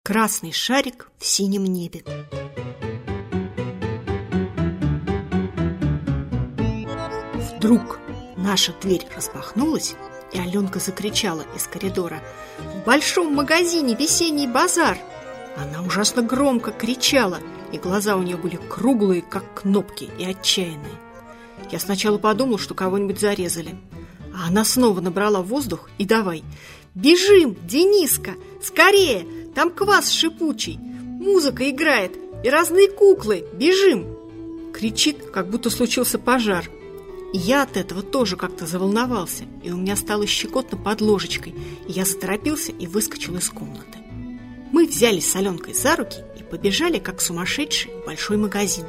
Красный шарик в синем небе. Вдруг наша дверь распахнулась, и Аленка закричала из коридора: «В большом магазине весенний базар!» Она ужасно громко кричала, и глаза у нее были круглые, как кнопки, и отчаянные. Я сначала подумал, что кого-нибудь зарезали. А она снова набрала воздух и давай: «Бежим, Дениска, скорее! Там квас шипучий, музыка играет и разные куклы! Бежим!» Кричит, как будто случился пожар. И я от этого тоже как-то заволновался, и у меня стало щекотно под ложечкой, и я заторопился и выскочил из комнаты. Мы взялись с Аленкой за руки и побежали, как сумасшедшие, в большой магазин.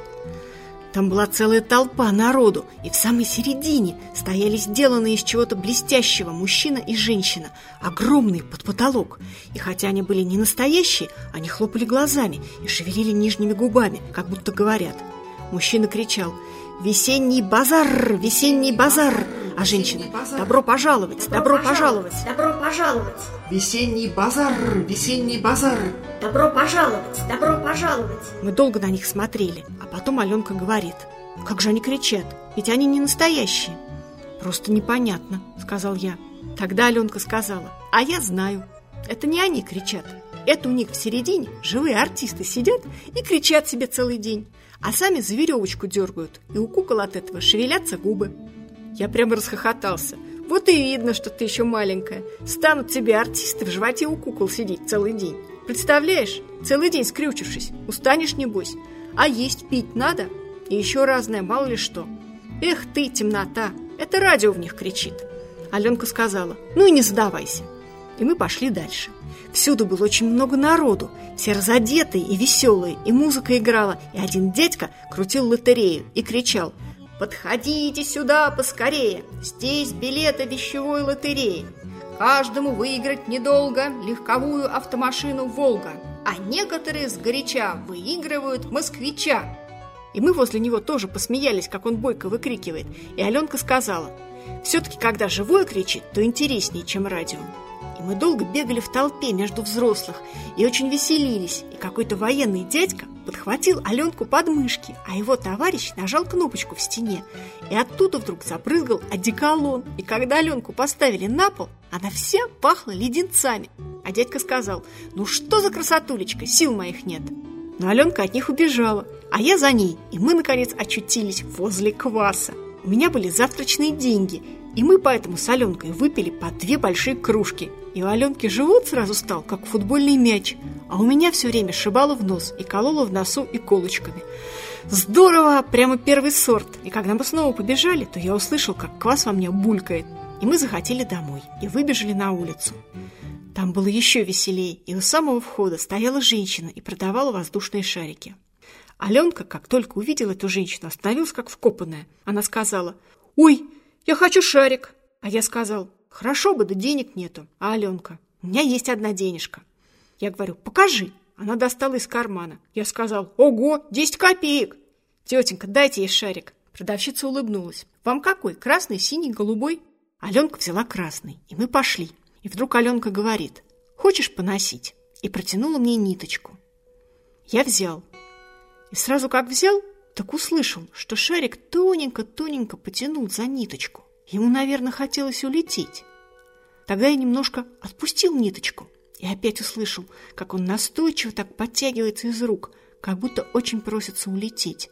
Там была целая толпа народу, и в самой середине стояли сделанные из чего-то блестящего мужчина и женщина, огромные под потолок. И хотя они были не настоящие, они хлопали глазами и шевелили нижними губами, как будто говорят. Мужчина кричал: «Весенний базар! Весенний базар!» А женщина: «Добро пожаловать! Добро пожаловать! Добро пожаловать! Весенний базар! Весенний базар!» Добро пожаловать! Добро пожаловать!» Мы долго на них смотрели, а потом Аленка говорит: «Как же они кричат? Ведь они не настоящие!» «Просто непонятно», — сказал я. Тогда Аленка сказала: «А я знаю, это не они кричат. Это у них в середине живые артисты сидят и кричат себе целый день, а сами за веревочку дергают, и у кукол от этого шевелятся губы». Я прямо расхохотался. Вот и видно, что ты еще маленькая. Станут тебе артисты в животе у кукол сидеть целый день. Представляешь, целый день скрючившись, устанешь небось. А есть пить надо? И еще разное, мало ли что. Эх ты, темнота, это радио в них кричит. Аленка сказала: «Ну и не задавайся». И мы пошли дальше. Всюду было очень много народу, все разодетые и веселые, и музыка играла, и один дядька крутил лотерею и кричал: «Подходите сюда поскорее, здесь билеты вещевой лотереи. Каждому выиграть недолго легковую автомашину «Волга», а некоторые сгоряча выигрывают «Москвича». И мы возле него тоже посмеялись, как он бойко выкрикивает. И Аленка сказала: «Все-таки, когда живое кричит, то интереснее, чем радио». И мы долго бегали в толпе между взрослых и очень веселились. И какой-то военный дядька подхватил Аленку под мышки, а его товарищ нажал кнопочку в стене, и оттуда вдруг забрызгал одеколон. И когда Аленку поставили на пол, она вся пахла леденцами. А дядька сказал: «Ну что за красотулечка, сил моих нет». Но Аленка от них убежала, а я за ней, и мы, наконец, очутились возле кваса. У меня были завтрачные деньги, и мы поэтому с Аленкой выпили по 2 большие кружки. И у Аленки живот сразу стал, как футбольный мяч, а у меня все время шибало в нос и кололо в носу иголочками. Здорово, прямо первый сорт. И когда мы снова побежали, то я услышал, как квас во мне булькает. И мы захотели домой и выбежали на улицу. Там было еще веселее, и у самого входа стояла женщина и продавала воздушные шарики. Аленка, как только увидела эту женщину, остановилась как вкопанная. Она сказала: «Ой, я хочу шарик». А я сказал: «Хорошо бы, да денег нету». А Аленка: «У меня есть 1 денежка». Я говорю: «Покажи». Она достала из кармана. Я сказал: «Ого, 10 копеек». «Тетенька, дайте ей шарик». Продавщица улыбнулась. «Вам какой? Красный, синий, голубой?» Аленка взяла красный, и мы пошли. И вдруг Аленка говорит: «Хочешь поносить?» И протянула мне ниточку. Я взял. И сразу как взял, так услышал, что шарик тоненько-тоненько потянул за ниточку. Ему, наверное, хотелось улететь. Тогда я немножко отпустил ниточку и опять услышал, как он настойчиво так подтягивается из рук, как будто очень просится улететь.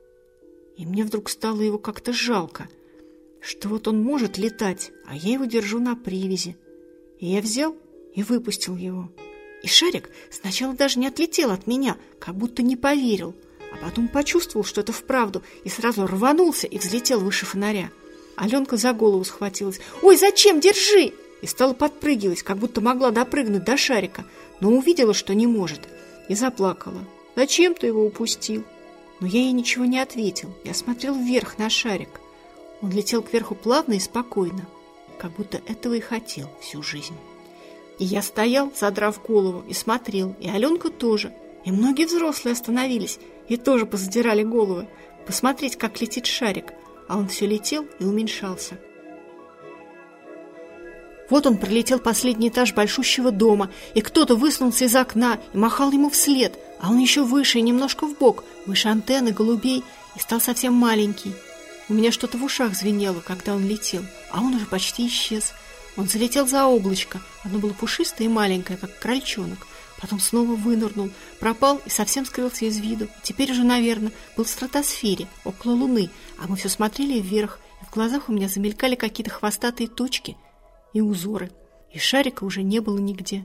И мне вдруг стало его как-то жалко, что вот он может летать, а я его держу на привязи. И я взял и выпустил его. И шарик сначала даже не отлетел от меня, как будто не поверил, а потом почувствовал, что это вправду, и сразу рванулся и взлетел выше фонаря. Аленка за голову схватилась. «Ой, зачем? Держи!» И стала подпрыгивать, как будто могла допрыгнуть до шарика, но увидела, что не может, и заплакала. «Зачем ты его упустил?» Но я ей ничего не ответил. Я смотрел вверх на шарик. Он летел кверху плавно и спокойно, как будто этого и хотел всю жизнь. И я стоял, задрав голову, и смотрел, и Аленка тоже. И многие взрослые остановились и тоже позадирали головы, посмотреть, как летит шарик, а он все летел и уменьшался. Вот он пролетел последний этаж большущего дома, и кто-то высунулся из окна и махал ему вслед, а он еще выше и немножко вбок, выше антенны, голубей, и стал совсем маленький. У меня что-то в ушах звенело, когда он летел, а он уже почти исчез. Он залетел за облачко, оно было пушистое и маленькое, как крольчонок. Потом снова вынырнул, пропал и совсем скрылся из виду. Теперь уже, наверное, был в стратосфере, около Луны, а мы все смотрели вверх, и в глазах у меня замелькали какие-то хвостатые точки и узоры, и шарика уже не было нигде.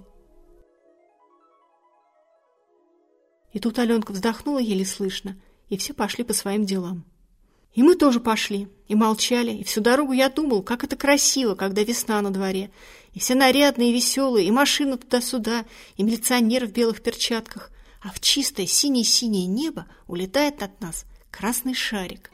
И тут Аленка вздохнула еле слышно, и все пошли по своим делам. И мы тоже пошли, и молчали, и всю дорогу я думал, как это красиво, когда весна на дворе, и все нарядные и веселые, и машины туда-сюда, и милиционеры в белых перчатках, а в чистое синее-синее небо улетает от нас красный шарик.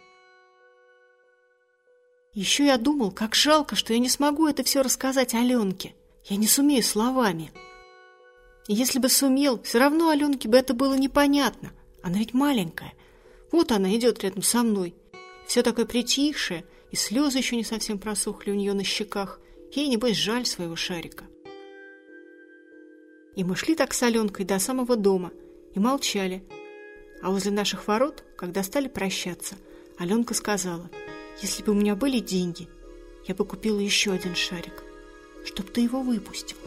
Еще я думал, как жалко, что я не смогу это все рассказать Аленке. Я не сумею словами. И если бы сумел, все равно Аленке бы это было непонятно. Она ведь маленькая. Вот она идет рядом со мной. Все такое притихшее, и слезы еще не совсем просохли у нее на щеках. Ей, небось, жаль своего шарика. И мы шли так с Аленкой до самого дома и молчали. А возле наших ворот, когда стали прощаться, Аленка сказала: «Если бы у меня были деньги, я бы купила еще один шарик, чтоб ты его выпустил».